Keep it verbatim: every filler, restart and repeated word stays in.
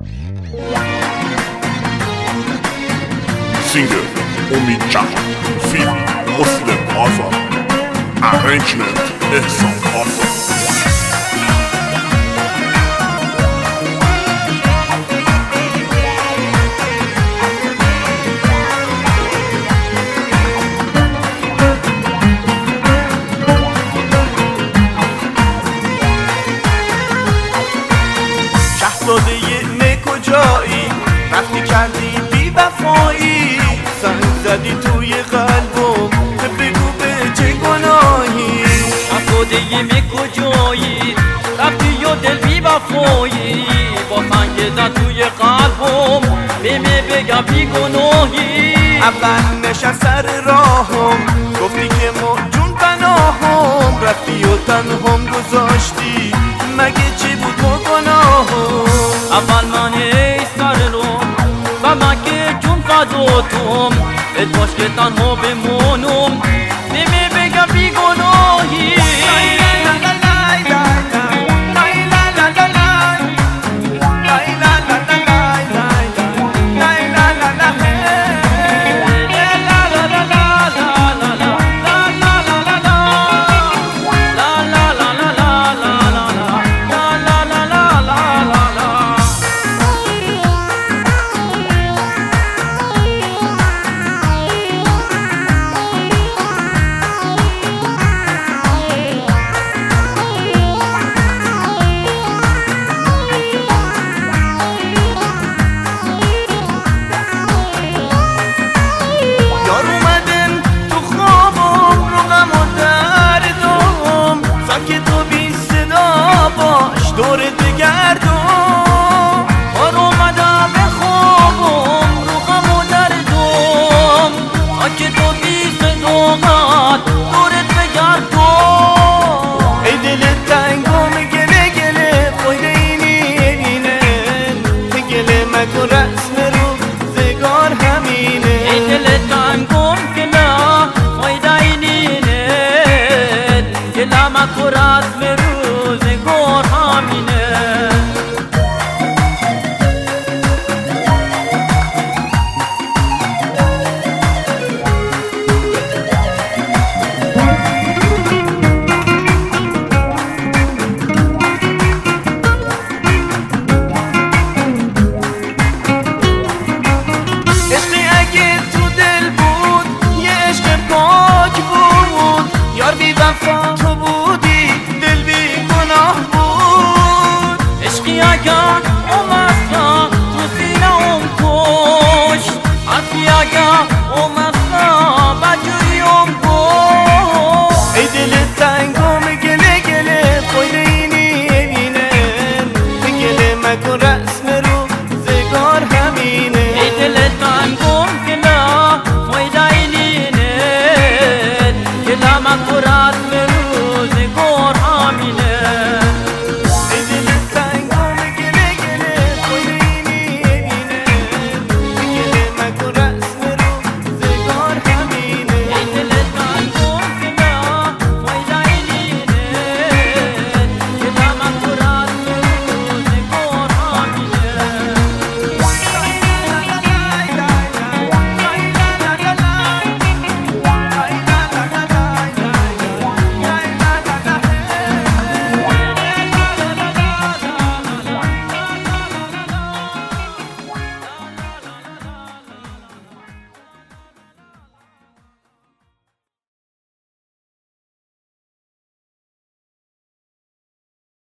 Singer Umid Jahan, Film Muslim Azam, Arrangement Ehsan Azam. شهزاده نه کجایی رفتی کردی بی وفایی زنگ زدی توی قلبم بگو به چه گناهی شهزاده نه کجایی رفتی و دل بی وفایی با زنگ زد توی قلبم بهم بگم بی گناهی اول نشست سر راهم گفتی که ما جون پناهم رفتی و تنهم گذاشتی مگه چی بود ما گناهم اول من ای سر رو و من که جون فداتم ادواش که تنها بمونم بهم بگم بی گناهی دورت بگردم بار اومدم به خوابم رو غم و دردم خاک تو بی صداقت دورت بگردم ای دلت تنگم گله گله فایده اینی اینه گله مکن رسم روزگار همینه ای دلت تنگم گله فایده اینه گله مکن رسم روزگار همینه عشقی اگه تو دل بود یه عشق پاک بود یار بی وفا تو بودی دل بی گناه بود عشقی اگر اومد